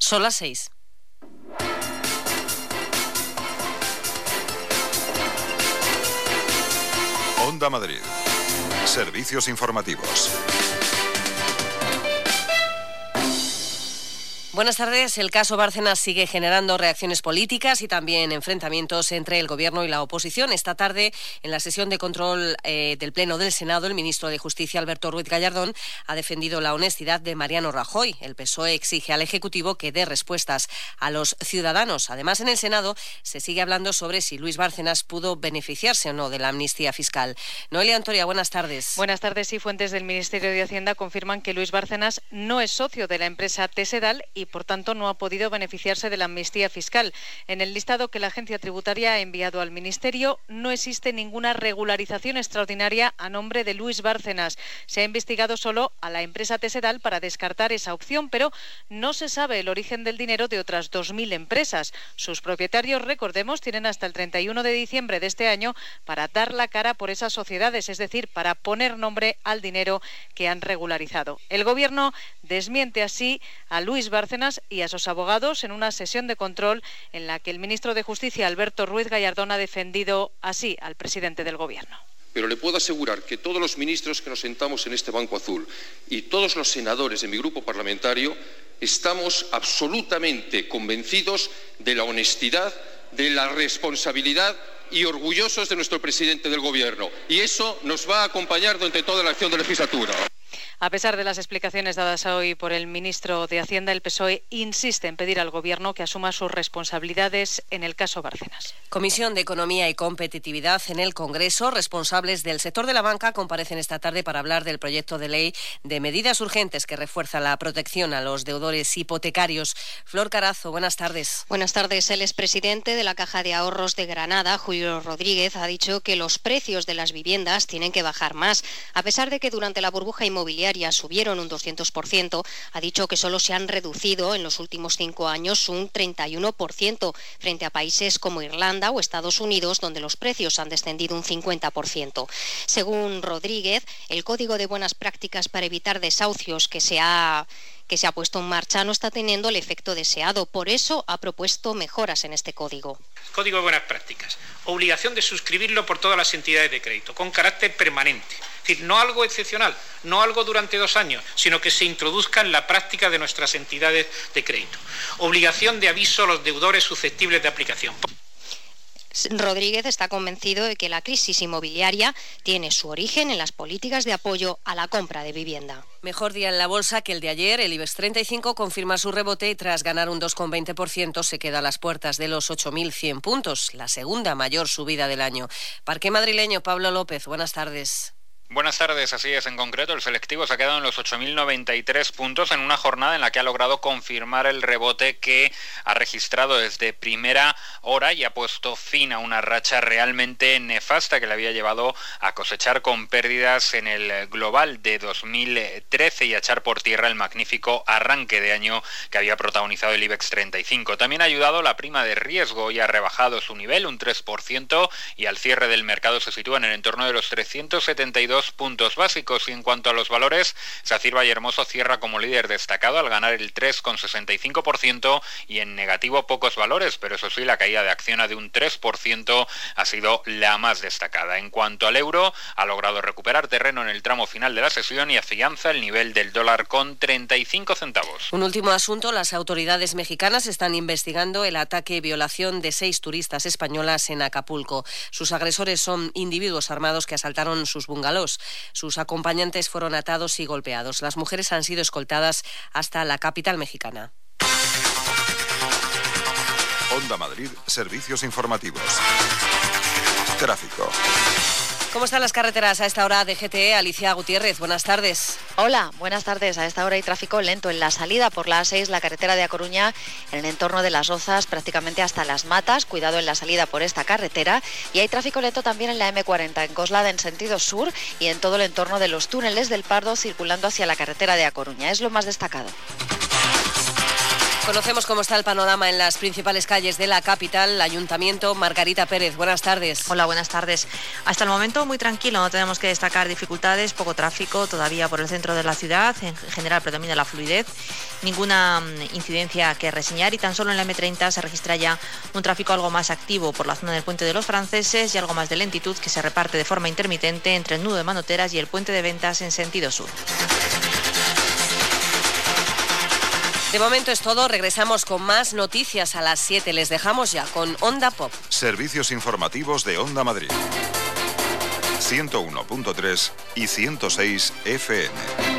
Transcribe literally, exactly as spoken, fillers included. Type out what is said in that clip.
Son las seis. Onda Madrid. Servicios informativos. Buenas tardes. El caso Bárcenas sigue generando reacciones políticas y también enfrentamientos entre el Gobierno y la oposición. Esta tarde, en la sesión de control eh, del Pleno del Senado, el ministro de Justicia, Alberto Ruiz Gallardón, ha defendido la honestidad de Mariano Rajoy. El P S O E exige al Ejecutivo que dé respuestas a los ciudadanos. Además, en el Senado se sigue hablando sobre si Luis Bárcenas pudo beneficiarse o no de la amnistía fiscal. Noelia Antoria, buenas tardes. Buenas tardes. Y fuentes del Ministerio de Hacienda confirman que Luis Bárcenas no es socio de la empresa Tesedal y por tanto no ha podido beneficiarse de la amnistía fiscal. En el listado que la agencia tributaria ha enviado al Ministerio no existe ninguna regularización extraordinaria a nombre de Luis Bárcenas. Se ha investigado solo a la empresa Tesedal para descartar esa opción, pero no se sabe el origen del dinero de otras dos mil empresas. Sus propietarios, recordemos, tienen hasta el treinta y uno de diciembre de este año para dar la cara por esas sociedades, es decir, para poner nombre al dinero que han regularizado. El Gobierno desmiente así a Luis Bárcenas y a sus abogados en una sesión de control en la que el ministro de Justicia, Alberto Ruiz Gallardón, ha defendido así al presidente del Gobierno. Pero le puedo asegurar que todos los ministros que nos sentamos en este banco azul y todos los senadores de mi grupo parlamentario estamos absolutamente convencidos de la honestidad, de la responsabilidad y orgullosos de nuestro presidente del Gobierno. Y eso nos va a acompañar durante toda la acción de legislatura. A pesar de las explicaciones dadas hoy por el ministro de Hacienda, el P S O E insiste en pedir al Gobierno que asuma sus responsabilidades en el caso Bárcenas. Comisión de Economía y Competitividad en el Congreso. Responsables del sector de la banca comparecen esta tarde para hablar del proyecto de ley de medidas urgentes que refuerza la protección a los deudores hipotecarios. Flor Carazo, buenas tardes. Buenas tardes. El expresidente de la Caja de Ahorros de Granada, Julio Rodríguez, ha dicho que los precios de las viviendas tienen que bajar más. A pesar de que durante la burbuja inmobiliaria subieron un doscientos por ciento, ha dicho que solo se han reducido en los últimos cinco años un treinta y uno por ciento frente a países como Irlanda o Estados Unidos, donde los precios han descendido un cincuenta por ciento. Según Rodríguez, el Código de Buenas Prácticas para evitar desahucios que se ha que se ha puesto en marcha no está teniendo el efecto deseado. Por eso ha propuesto mejoras en este código. Código de Buenas Prácticas. Obligación de suscribirlo por todas las entidades de crédito, con carácter permanente. Es decir, no algo excepcional, no algo durante dos años, sino que se introduzca en la práctica de nuestras entidades de crédito. Obligación de aviso a los deudores susceptibles de aplicación. Rodríguez está convencido de que la crisis inmobiliaria tiene su origen en las políticas de apoyo a la compra de vivienda. Mejor día en la bolsa que el de ayer. El IBEX treinta y cinco confirma su rebote y tras ganar un dos coma veinte por ciento se queda a las puertas de los ocho mil cien puntos, la segunda mayor subida del año. Parque madrileño, Pablo López, buenas tardes. Buenas tardes, así es. En concreto, el selectivo se ha quedado en los ocho mil noventa y tres puntos en una jornada en la que ha logrado confirmar el rebote que ha registrado desde primera hora y ha puesto fin a una racha realmente nefasta que le había llevado a cosechar con pérdidas en el global de dos mil trece y a echar por tierra el magnífico arranque de año que había protagonizado el IBEX treinta y cinco. También ha ayudado la prima de riesgo y ha rebajado su nivel un tres por ciento y al cierre del mercado se sitúa en el entorno de los trescientos setenta y dos puntos básicos. Y en cuanto a los valores, SACIR Vallehermoso cierra como líder destacado al ganar el tres coma sesenta y cinco por ciento y en negativo pocos valores, pero eso sí, la caída de Acciona de un tres por ciento ha sido la más destacada. En cuanto al euro, ha logrado recuperar terreno en el tramo final de la sesión y afianza el nivel del dólar con treinta y cinco centavos. Un último asunto, las autoridades mexicanas están investigando el ataque y violación de seis turistas españolas en Acapulco. Sus agresores son individuos armados que asaltaron sus bungalows. Sus acompañantes fueron atados y golpeados. Las mujeres han sido escoltadas hasta la capital mexicana. Onda Madrid, servicios informativos. Tráfico. ¿Cómo están las carreteras a esta hora de G T E? Alicia Gutiérrez, buenas tardes. Hola, buenas tardes. A esta hora hay tráfico lento en la salida por la A seis, la carretera de A Coruña, en el entorno de Las Rozas, prácticamente hasta Las Matas. Cuidado en la salida por esta carretera. Y hay tráfico lento también en la eme cuarenta, en Coslada, en sentido sur, y en todo el entorno de los túneles del Pardo, circulando hacia la carretera de A Coruña. Es lo más destacado. Conocemos cómo está el panorama en las principales calles de la capital. Ayuntamiento, Margarita Pérez, buenas tardes. Hola, buenas tardes. Hasta el momento muy tranquilo, no tenemos que destacar dificultades, poco tráfico todavía por el centro de la ciudad, en general predomina la fluidez, ninguna incidencia que reseñar y tan solo en la eme treinta se registra ya un tráfico algo más activo por la zona del Puente de los Franceses y algo más de lentitud que se reparte de forma intermitente entre el nudo de Manoteras y el Puente de Ventas en sentido sur. De momento es todo, regresamos con más noticias a las siete. Les dejamos ya con Onda Pop. Servicios informativos de Onda Madrid. ciento uno punto tres y ciento seis efe eme.